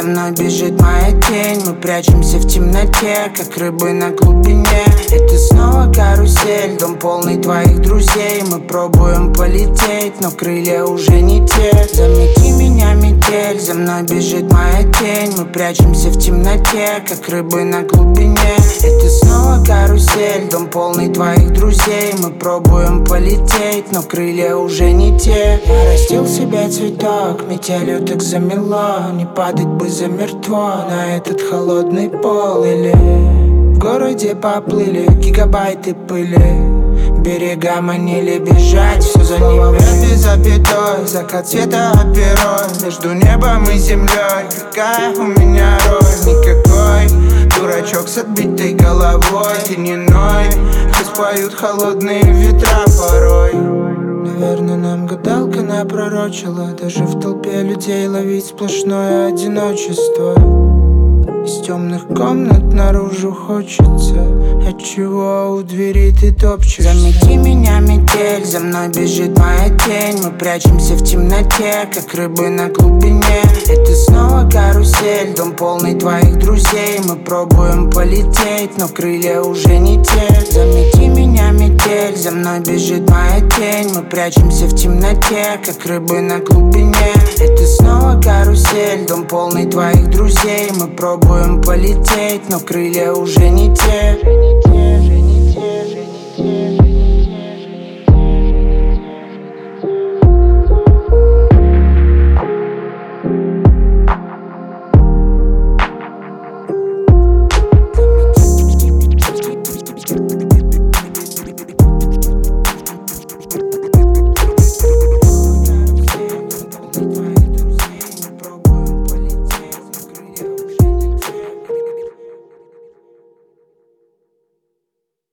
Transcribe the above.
за мной бежит моя тень. Мы прячемся в темноте, как рыбы на глубине. Это снова карусель, дом полный твоих друзей. Мы пробуем полететь, но крылья уже не те. Замети меня, метель, за мной бежит моя тень. Мы прячемся в темноте, как рыбы на глубине. Это снова карусель, дом полный твоих друзей. Мы пробуем полететь, но крылья уже не те. Я растил себе цветок, метелью так замело. Не падать бы замертво на этот холодный пол. Или в городе поплыли гигабайты пыли. Берега манили бежать, все за ним без запятой. Закат света оперой между небом и землей. Какая у меня роль? Никакой. Дурачок с отбитой головой. Ты не ной, хоть поют холодные ветра порой. Наверное, нам гадалка напророчила даже в толпе людей ловить сплошное одиночество. Из темных комнат наружу хочется, отчего у двери ты топчешься. Замети меня, метель, за мной бежит моя тень. Мы прячемся в темноте, как рыбы на глубине. Это снова карусель, дом полный твоих друзей. Мы пробуем полететь, но крылья уже не те. Замети меня, метель, за мной бежит моя тень. Мы прячемся в темноте, как рыбы на глубине. Это снова карусель, дом полный твоих друзей. Мы пробуем полететь, но крылья уже не те.